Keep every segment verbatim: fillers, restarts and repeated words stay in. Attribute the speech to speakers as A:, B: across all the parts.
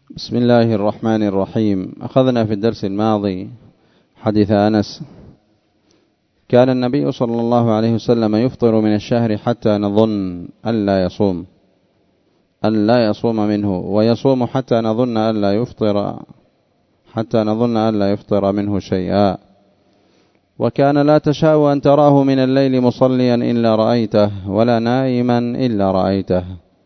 A: بسم الله الرحمن الرحيم. أخذنا في الدرس الماضي حديث أنس: كان النبي صلى الله عليه وسلم يفطر من الشهر حتى نظن ألا يصوم ألا يصوم منه، ويصوم حتى نظن ألا يفطر حتى نظن ألا يفطر منه شيئا. وكان لا تشاء أن تراه من الليل مصليا إلا رأيته، ولا نائما إلا رأيته.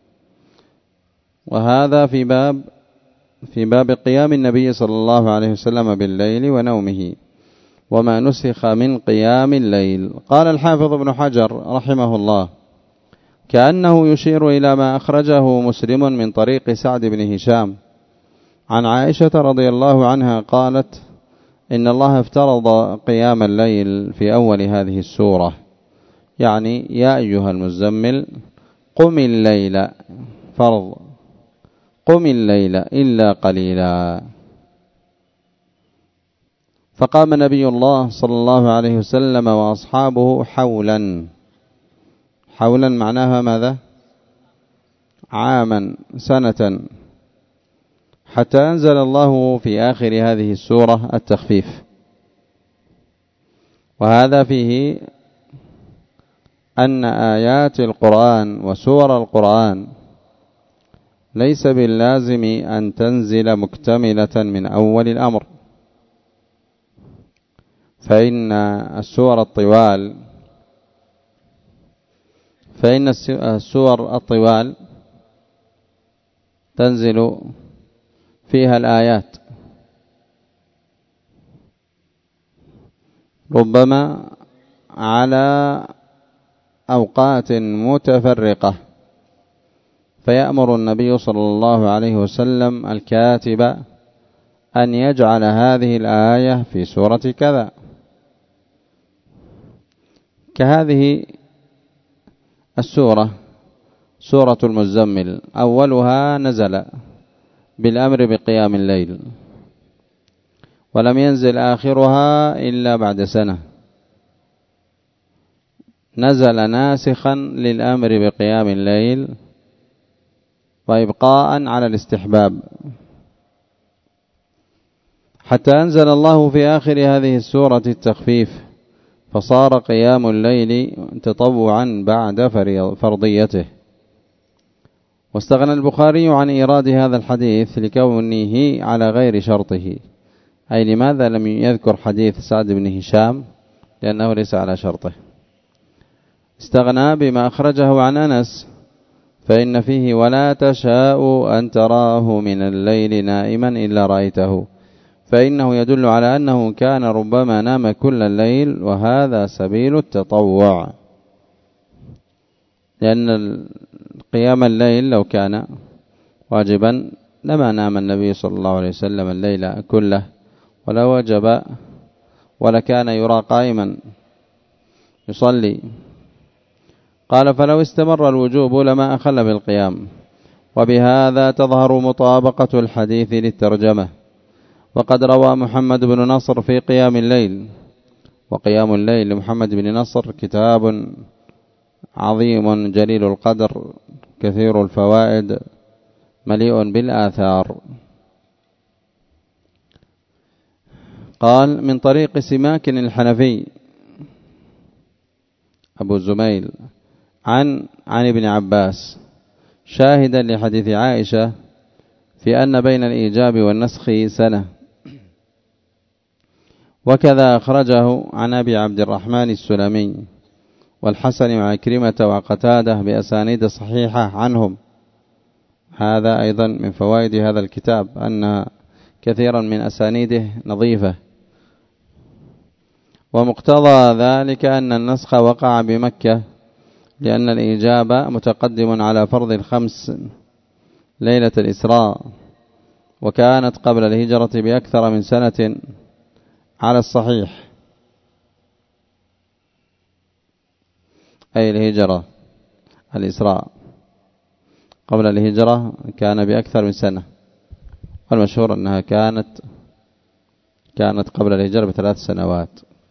A: وهذا في باب في باب قيام النبي صلى الله عليه وسلم بالليل ونومه، وما نسخ من قيام الليل. قال الحافظ ابن حجر رحمه الله: كأنه يشير إلى ما أخرجه مسلم من طريق سعد بن هشام عن عائشة رضي الله عنها قالت: إن الله افترض قيام الليل في أول هذه السورة، يعني يا أيها المزمل قم الليل، فرض قم الليل إلا قليلا. فقام نبي الله صلى الله عليه وسلم وأصحابه حولا. حولا معناها ماذا؟ عاما، سنة، حتى أنزل الله في آخر هذه السورة التخفيف. وهذا فيه أن آيات القرآن وسور القرآن ليس باللازم أن تنزل مكتملة من أول الأمر، فإن السور الطوال فإن السور الطوال تنزل فيها الآيات ربما على أوقات متفرقة، فيأمر النبي صلى الله عليه وسلم الكاتب أن يجعل هذه الآية في سورة كذا، كهذه السورة سورة المزمل، أولها نزل بالأمر بقيام الليل، ولم ينزل آخرها إلا بعد سنة، نزل ناسخا للأمر بقيام الليل وإبقاء على الاستحباب، حتى أنزل الله في آخر هذه السورة التخفيف، فصار قيام الليل تطوعا بعد فرضيته. واستغنى البخاري عن إيراد هذا الحديث لكونه على غير شرطه. أي لماذا لم يذكر حديث سعد بن هشام؟ لأنه ليس على شرطه. استغنى بما أخرجه عن أنس، فإن فيه ولا تشاء أن تراه من الليل نائما إلا رأيته، فإنه يدل على أنه كان ربما نام كل الليل، وهذا سبيل التطوع، لأن قيام الليل لو كان واجبا لما نام النبي صلى الله عليه وسلم الليل كله، ولا وجب ولا كان يرى قائما يصلي. قال: فلو استمر الوجوب لما أخل بالقيام. وبهذا تظهر مطابقة الحديث للترجمة. وقد روى محمد بن نصر في قيام الليل، وقيام الليل لمحمد بن نصر كتاب عظيم جليل القدر كثير الفوائد مليء بالآثار. قال: من طريق سماك الحنفي أبو الزميل عن عن ابن عباس شاهدا لحديث عائشة في أن بين الإيجاب والنسخ سنة. وكذا أخرجه عن أبي عبد الرحمن السلمي والحسن وعكرمة وقتاده بأسانيد صحيحة عنهم. هذا أيضا من فوائد هذا الكتاب أن كثيرا من أسانيده نظيفة. ومقتضى ذلك أن النسخ وقع بمكة، لأن الإيجاب متقدم على فرض الخمس ليلة الإسراء، وكانت قبل الهجرة بأكثر من سنة على الصحيح، أي الهجرة الإسراء قبل الهجرة كان بأكثر من سنة، والمشهور أنها كانت كانت قبل الهجرة بثلاث سنوات،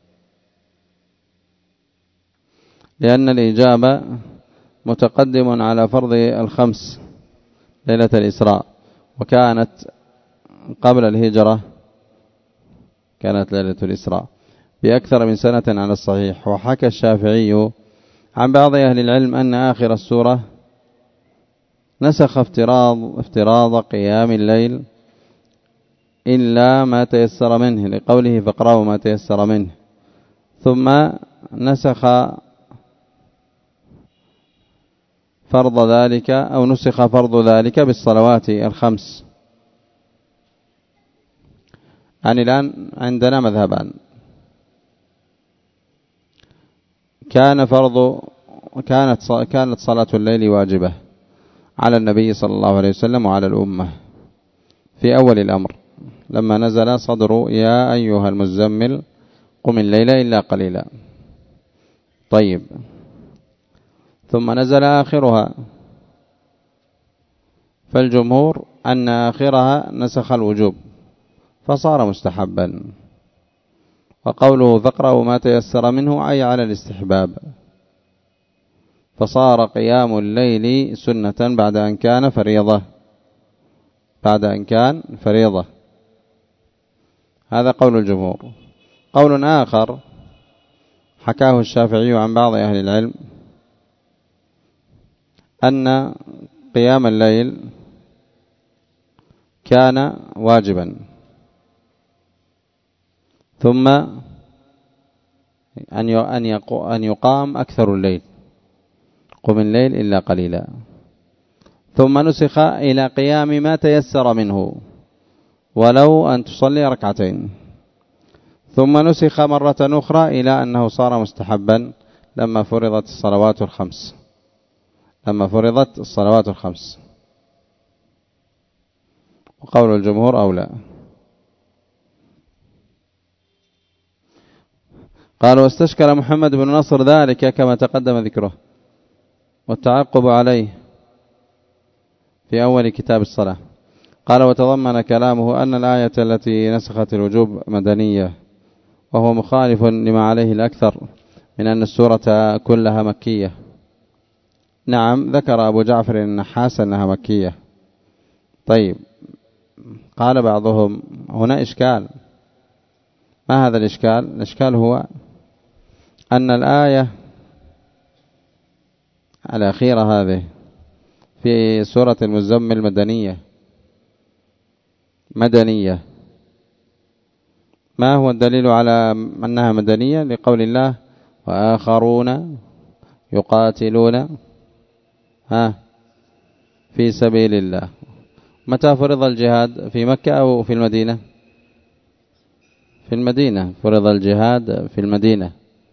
A: لأن الإجابة متقدم على فرض الخمس ليلة الإسراء، وكانت قبل الهجرة كانت ليلة الإسراء بأكثر من سنة على الصحيح. وحكى الشافعي عن بعض أهل العلم أن آخر السورة نسخ افتراض افتراض قيام الليل إلا ما تيسر منه، لقوله فاقرأوا ما تيسر منه، ثم نسخ فرض ذلك أو نسخ فرض ذلك بالصلوات الخمس. يعني الآن عندنا مذهبان: كان فرض كانت كانت صلاة الليل واجبة على النبي صلى الله عليه وسلم وعلى الأمة في أول الأمر لما نزل صدر يا أيها المزمل قم الليل إلا قليلا. طيب، ثم نزل آخرها، فالجمهور أن آخرها نسخ الوجوب فصار مستحبا، وقوله فاقرأوا ما تيسر منه أي على الاستحباب، فصار قيام الليل سنة بعد أن كان فريضة بعد أن كان فريضة هذا قول الجمهور. قول آخر حكاه الشافعي عن بعض أهل العلم أن قيام الليل كان واجبا، ثم أن يقام أكثر الليل، قم الليل إلا قليلا، ثم نسخ إلى قيام ما تيسر منه ولو أن تصلي ركعتين، ثم نسخ مرة أخرى إلى أنه صار مستحبا لما فرضت الصلوات الخمس لما فرضت الصلوات الخمس وقول الجمهور أولى. قال واستشكل محمد بن نصر ذلك كما تقدم ذكره والتعقب عليه في أول كتاب الصلاة. قال وتضمن كلامه أن الآية التي نسخت الوجوب مدنية، وهو مخالف لما عليه الأكثر من أن السورة كلها مكية. نعم، ذكر أبو جعفر النحاس أنها مكية. طيب، قال بعضهم هنا إشكال. ما هذا الإشكال؟ الإشكال هو أن الآية الأخيرة هذه في سورة المزمل مدنية مدنية ما هو الدليل على أنها مدنية؟ لقول الله وآخرون يقاتلون ها في سبيل الله. متى فرض الجهاد؟ في مكة أو في المدينة؟ في المدينة، فرض الجهاد في المدينة.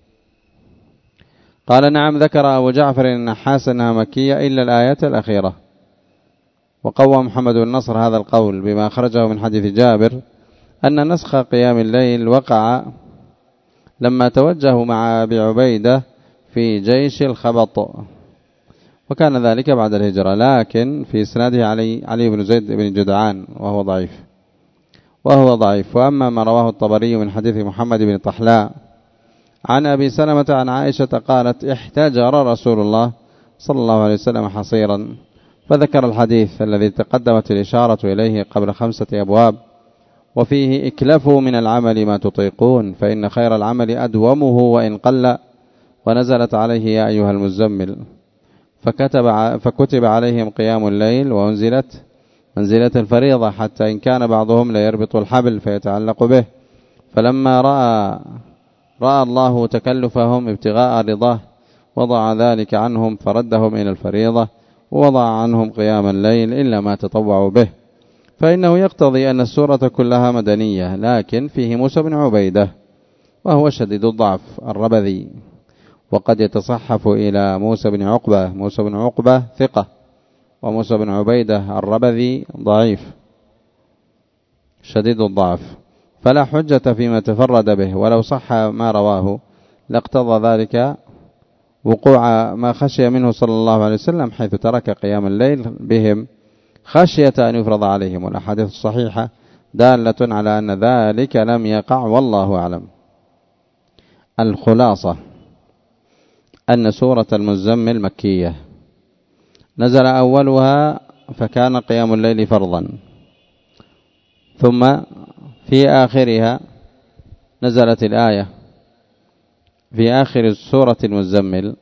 A: قال نعم، ذكر أبو جعفر النحاس أنها مكية إلا الآية الأخيرة. وقوى محمد بن نصر هذا القول بما أخرجه من حديث جابر أن نسخ قيام الليل وقع لما توجهوا مع أبي عبيدة في جيش الخبط، وكان ذلك بعد الهجرة، لكن في إسناده علي, علي بن زيد بن جدعان وهو ضعيف وهو ضعيف وأما ما رواه الطبري من حديث محمد بن طحلاء عن أبي سلمة عن عائشة قالت احتجر رسول الله صلى الله عليه وسلم حصيرا، فذكر الحديث الذي تقدمت الإشارة إليه قبل خمسة أبواب، وفيه اكلفوا من العمل ما تطيقون فإن خير العمل أدومه وإن قل، ونزلت عليه يا أيها المزمل، فكتب, فكتب عليهم قيام الليل وأنزلت منزلة الفريضة، حتى إن كان بعضهم لا يربط الحبل فيتعلق به، فلما رأى رأى الله تكلفهم ابتغاء رضاه وضع ذلك عنهم فردهم إلى الفريضة، ووضع عنهم قيام الليل إلا ما تطوعوا به، فإنه يقتضي أن السورة كلها مدنية، لكن فيه موسى بن عبيدة وهو شديد الضعف الربذي، وقد يتصحف إلى موسى بن عقبة. موسى بن عقبة ثقة، وموسى بن عبيدة الربذي ضعيف شديد الضعف، فلا حجة فيما تفرد به، ولو صح ما رواه لاقتضى ذلك وقوع ما خشي منه صلى الله عليه وسلم، حيث ترك قيام الليل بهم خشية أن يفرض عليهم، والأحاديث الصحيحة دالة على أن ذلك لم يقع والله أعلم. الخلاصة أن سورة المزمل مكية، نزل أولها فكان قيام الليل فرضا، ثم في آخرها نزلت الآية في آخر سورة المزمل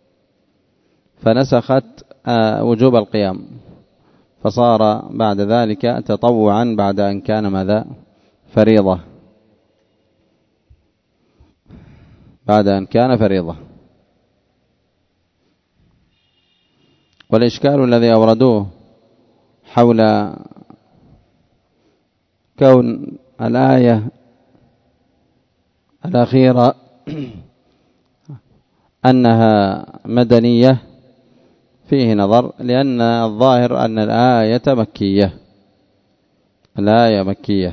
A: فنسخت وجوب القيام، فصار بعد ذلك تطوعا بعد أن كان ماذا؟ فريضة، بعد أن كان فريضة. والإشكال الذي أوردوه حول كون الآية الأخيرة أنها مدنية فيه نظر، لأن الظاهر أن الآية مكية، الآية مكية.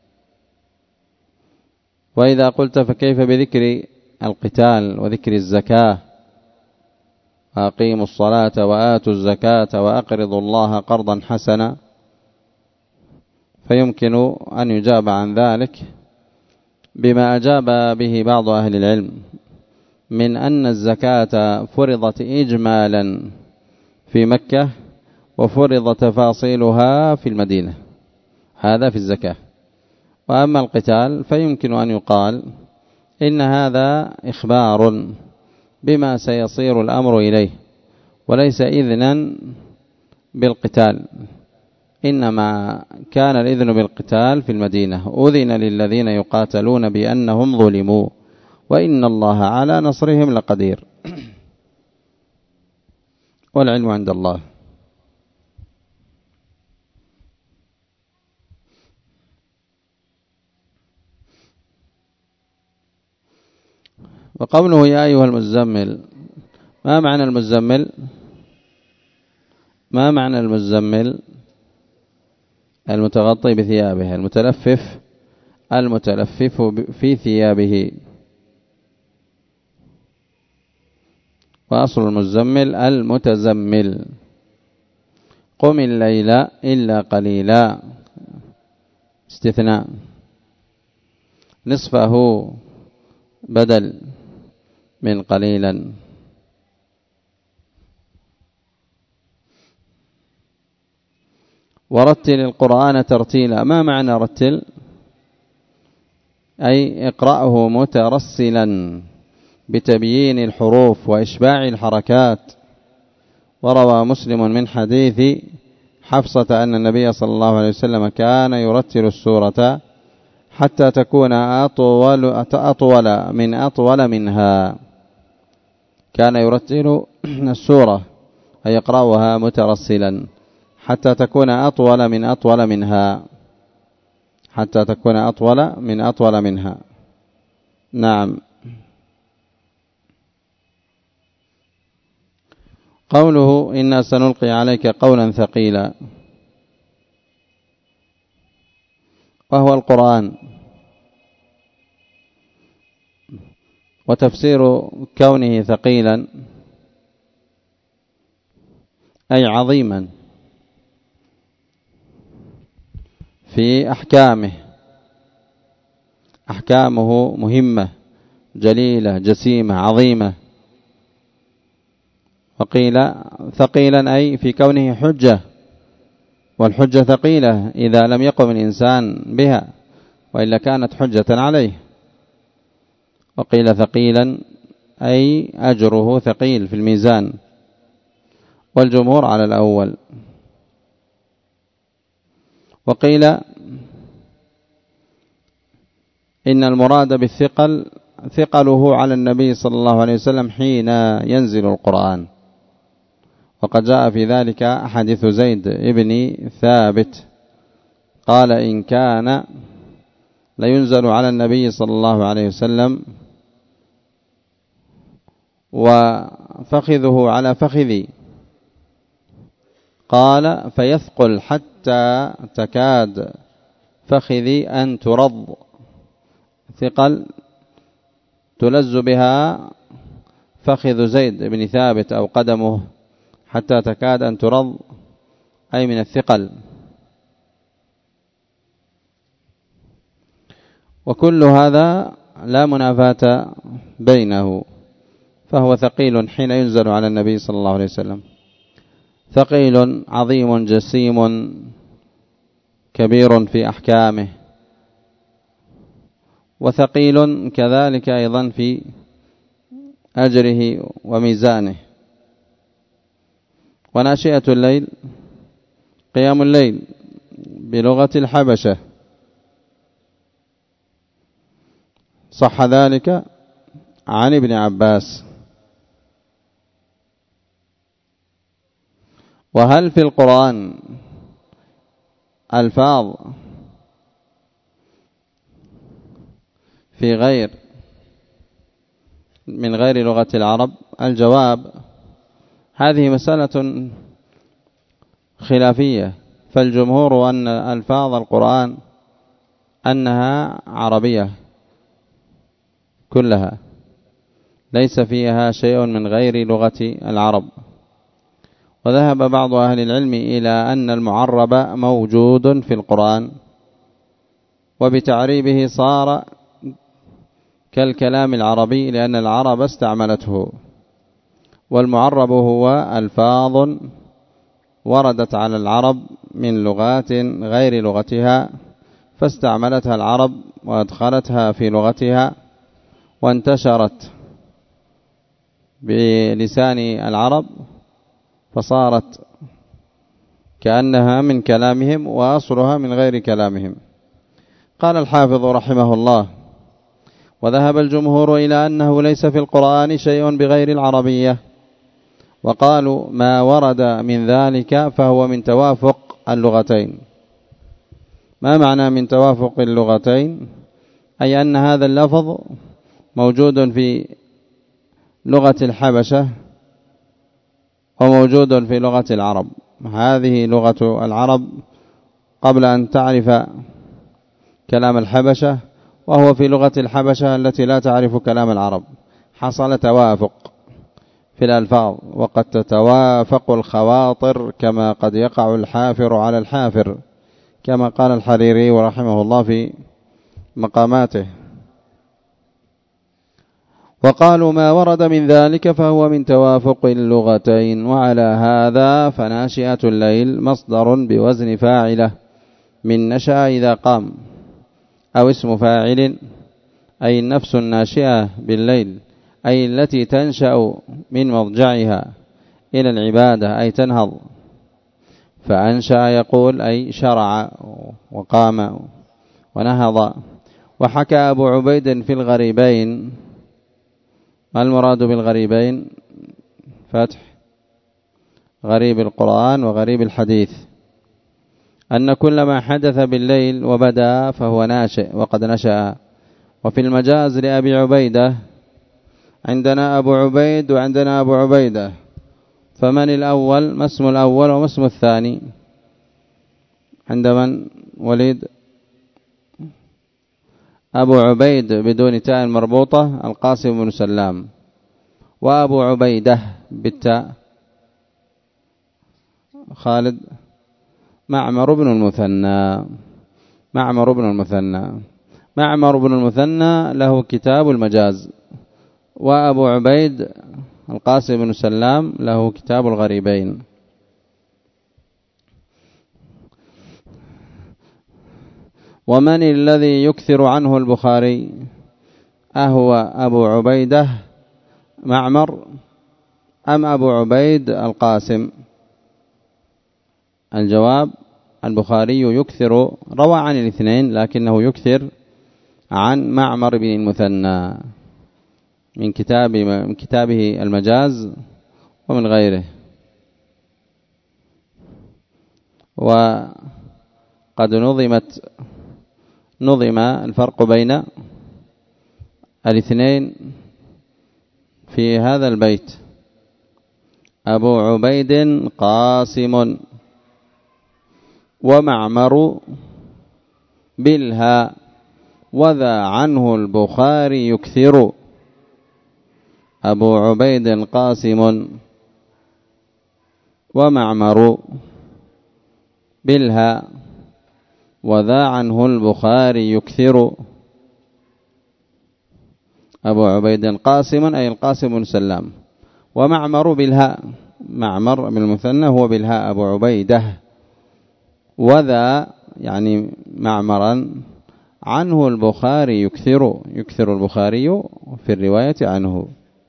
A: وإذا قلت فكيف بذكر القتال وذكر الزكاة، أقيموا الصلاة وآتوا الزكاة وأقرضوا الله قرضا حسنا، فيمكن أن يجاب عن ذلك بما أجاب به بعض أهل العلم من أن الزكاة فرضت إجمالا في مكة وفرض تفاصيلها في المدينة، هذا في الزكاة. وأما القتال فيمكن أن يقال إن هذا إخبار بما سيصير الأمر إليه، وليس إذنا بالقتال، إنما كان الإذن بالقتال في المدينة، أذن للذين يقاتلون بأنهم ظلموا وإن الله على نصرهم لقدير، والعلم عند الله. وقوله يا أيها المزمل، ما معنى المزمل؟ ما معنى المزمل؟ المتغطي بثيابه، المتلفف، المتلفف في ثيابه. وأصل المزمل المتزمل. قم الليل إلا قليلا، استثناء، نصفه بدل من قليلا. ورتل القرآن ترتيلا. ما معنى رتل؟ أي اقرأه مترسلا بتبيين الحروف وإشباع الحركات. وروى مسلم من حديث حفصة أن النبي صلى الله عليه وسلم كان يرتل السورة حتى تكون أطول, أطول من أطول منها. كان يرتل السورة أي يقرأها مترسلا حتى تكون أطول من أطول منها، حتى تكون أطول من أطول منها. نعم. قوله إنا سنلقي عليك قولا ثقيلا، وهو القرآن. وتفسير كونه ثقيلا أي عظيما في أحكامه، أحكامه مهمة جليلة جسيمة عظيمة. وقيل ثقيلا أي في كونه حجة، والحجة ثقيلة إذا لم يقم الإنسان بها، وإلا كانت حجة عليه. وقيل ثقيلا أي أجره ثقيل في الميزان، والجمهور على الأول. وقيل إن المراد بالثقل ثقله على النبي صلى الله عليه وسلم حين ينزل القرآن. وقد جاء في ذلك حديث زيد ابن ثابت قال إن كان لينزل على النبي صلى الله عليه وسلم وفخذه على فخذي، قال فيثقل حتى تكاد فخذي أن ترض، ثقل تلز بها فخذ زيد بن ثابت أو قدمه حتى تكاد أن ترض، أي من الثقل. وكل هذا لا منافاة بينه، فهو ثقيل حين ينزل على النبي صلى الله عليه وسلم، ثقيل عظيم جسيم كبير في أحكامه، وثقيل كذلك أيضا في أجره وميزانه. وناشئة الليل قيام الليل بلغة الحبشة، صح ذلك عن ابن عباس. وهل في القرآن ألفاظ في غير من غير لغة العرب؟ الجواب: هذه مسألة خلافية، فالجمهور أن ألفاظ القرآن أنها عربية كلها، ليس فيها شيء من غير لغة العرب. وذهب بعض أهل العلم إلى أن المعرب موجود في القرآن، وبتعريبه صار كالكلام العربي لأن العرب استعملته. والمعرب هو ألفاظ وردت على العرب من لغات غير لغتها، فاستعملتها العرب وأدخلتها في لغتها، وانتشرت بلسان العرب، فصارت كأنها من كلامهم وأصلها من غير كلامهم. قال الحافظ رحمه الله: وذهب الجمهور إلى أنه ليس في القرآن شيء بغير العربية، وقالوا ما ورد من ذلك فهو من توافق اللغتين. ما معنى من توافق اللغتين؟ أي أن هذا اللفظ موجود في لغة الحبشة وموجود في لغة العرب. هذه لغة العرب قبل أن تعرف كلام الحبشة، وهو في لغة الحبشة التي لا تعرف كلام العرب. حصل توافق في الألفاظ، وقد تتوافق الخواطر كما قد يقع الحافر على الحافر، كما قال الحريري رحمه الله في مقاماته. وقالوا ما ورد من ذلك فهو من توافق اللغتين. وعلى هذا فناشئة الليل مصدر بوزن فاعله من نشأ إذا قام، أو اسم فاعل أي النفس الناشئة بالليل، أي التي تنشأ من مضجعها إلى العبادة، أي تنهض. فأنشأ يقول أي شرع وقام ونهض. وحكى أبو عبيد في الغريبين، ما المراد بالغريبين؟ فتح غريب القرآن وغريب الحديث، أن كل ما حدث بالليل وبدأ فهو ناشئ وقد نشأ. وفي المجاز لأبي عبيدة عندنا أبو عبيد وعندنا أبو عبيدة، فمن الأول؟ ما اسم الأول وما اسم الثاني عند من وليد؟ أبو عبيد بدون تاء مربوطة القاسم بن سلام، وأبو عبيدة بالتاء خالد معمر بن المثنى. معمر بن المثنى معمر بن المثنى له كتاب المجاز، وأبو عبيد القاسم بن سلام له كتاب الغريبين. ومن الذي يكثر عنه البخاري؟ أهو أبو عبيدة معمر أم أبو عبيد القاسم؟ الجواب: البخاري يكثر، روى عن الاثنين، لكنه يكثر عن معمر بن المثنى من كتاب من كتابه المجاز ومن غيره. وقد نظمت نظم الفرق بين الاثنين في هذا البيت: أبو عبيد قاسم ومعمر بالهاء، وذا عنه البخاري يكثر. أبو عبيد قاسم ومعمر بالهاء، وذا عنه البخاري يكثر. أبو عبيد قاسم أي القاسم بن سلام، ومعمر بالهاء، معمر من المثنى هو بالهاء أبو عبيدة، وذا يعني معمرا عنه البخاري يكثر يكثر البخاري في الرواية عنه.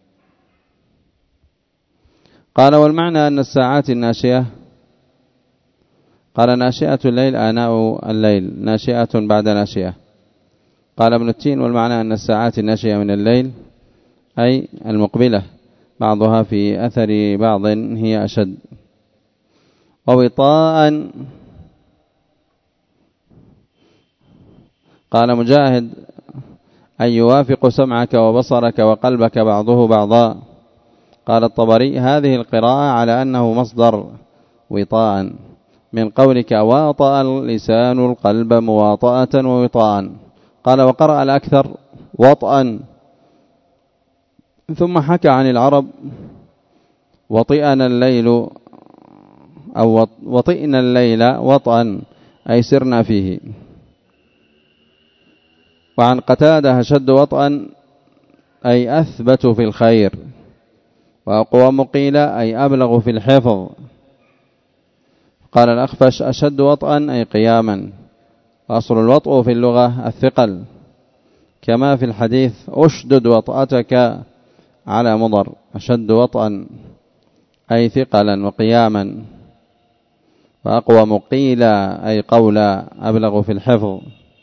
A: قال والمعنى أن الساعات الناشئة، قال ناشئة الليل آناء الليل ناشئة بعد ناشئة. قال ابن التين والمعنى أن الساعات الناشئة من الليل أي المقبلة بعضها في أثر بعض هي أشد. ووطاء قال مجاهد أن يوافق سمعك وبصرك وقلبك بعضه بعضا. قال الطبري هذه القراءة على أنه مصدر وطاء من قولك واطأ اللسان القلب مواطأة ووطاء. قال وقرأ الأكثر وطئا. ثم حكى عن العرب وطئنا الليل أو وطئنا الليل وطئا أي سرنا فيه. وعن قتادة أشد وطئا أي أثبت في الخير، وأقوم قيل أي أبلغ في الحفظ. قال الأخفش أشد وطئا أي قياما، وأصل الوطء في اللغة الثقل، كما في الحديث أشدد وطأتك على مضر. أشد وطئا أي ثقلا وقياما، وأقوم قيل أي قولا أبلغ في الحفظ.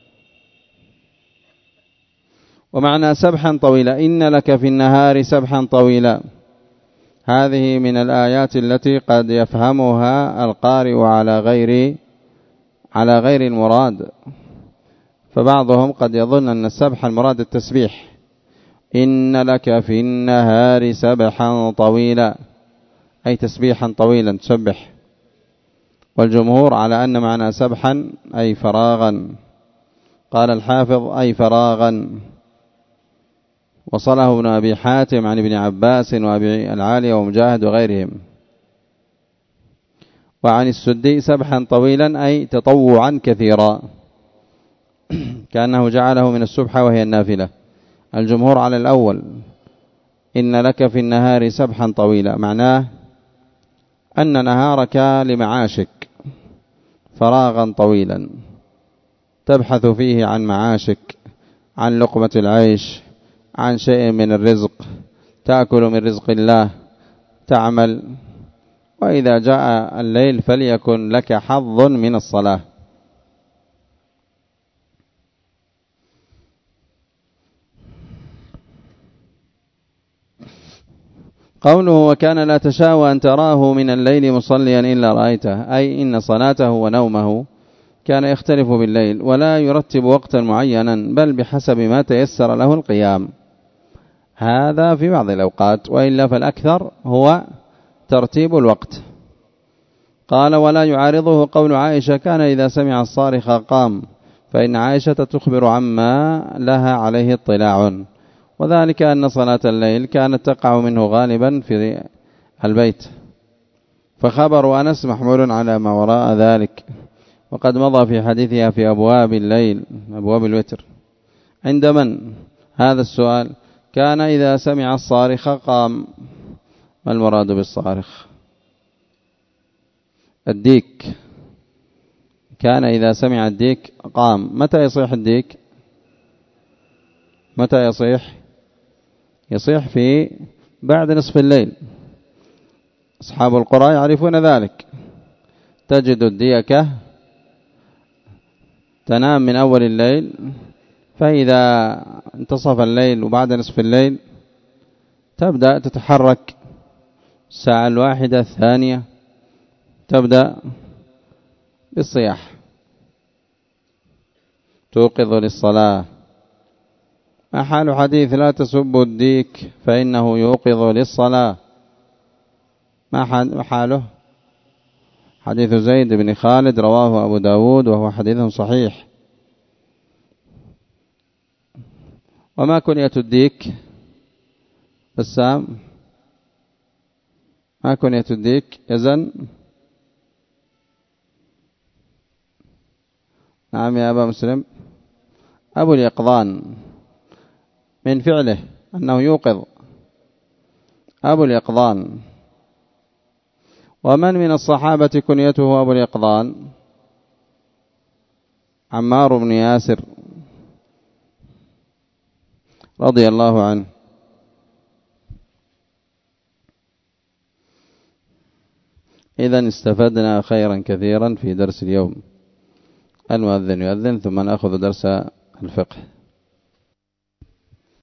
A: ومعنى سبحا طويلا إن لك في النهار سبحا طويلا، هذه من الآيات التي قد يفهمها القارئ على غير على غير المراد، فبعضهم قد يظن أن السبح المراد التسبيح. إن لك في النهار سبحا طويلا أي تسبيحا طويلا تسبح. والجمهور على أن معنى سبحا أي فراغا. قال الحافظ أي فراغا، وصله ابن أبي حاتم عن ابن عباس وأبي العالي ومجاهد وغيرهم. وعن السدي سبحا طويلا أي تطوعا كثيرا، كأنه جعله من السبحة وهي النافلة. الجمهور على الأول إن لك في النهار سبحا طويلا، معناه أن نهارك لمعاشك فراغا طويلا تبحث فيه عن معاشك، عن لقمة العيش، عن شيء من الرزق، تأكل من رزق الله، تعمل. وإذا جاء الليل فليكن لك حظ من الصلاة. قوله وكان لا تشاء أن تراه من الليل مصليا إلا رأيته، أي إن صلاته ونومه كان يختلف بالليل ولا يرتب وقتا معينا، بل بحسب ما تيسر له القيام، هذا في بعض الأوقات، وإلا فالأكثر هو ترتيب الوقت. قال ولا يعارضه قول عائشة كان إذا سمع الصارخ قام، فإن عائشة تخبر عما لها عليه اطلاع، وذلك أن صلاة الليل كانت تقع منه غالبا في البيت، فخبر أنس محمول على ما وراء ذلك، وقد مضى في حديثها في أبواب الليل أبواب الوتر. عند من هذا السؤال؟ كان إذا سمع الصارخ قام. ما المراد بالصارخ؟ الديك. كان إذا سمع الديك قام. متى يصيح الديك؟ متى يصيح؟ يصيح في بعد نصف الليل. أصحاب القرى يعرفون ذلك. تجد الديكة تنام من أول الليل، فإذا انتصف الليل وبعد نصف الليل تبدأ تتحرك، الساعة الواحدة الثانية تبدأ بالصياح، توقظ للصلاة. ما حال حديث لا تسبوا الديك فإنه يوقظ للصلاة؟ ما حاله؟ حديث زيد بن خالد رواه أبو داود وهو حديث صحيح. وما كنية الديك؟ بسام، ما كنية الديك؟ يزن. نعم يا أبا مسلم. أبو اليقظان، من فعله أنه يوقظ، أبو اليقظان. ومن من الصحابة كنيته أبو اليقظان؟ عمار بن ياسر رضي الله عنه. إذن استفدنا خيرا كثيرا في درس اليوم. المؤذن يؤذن ثم نأخذ درس الفقه.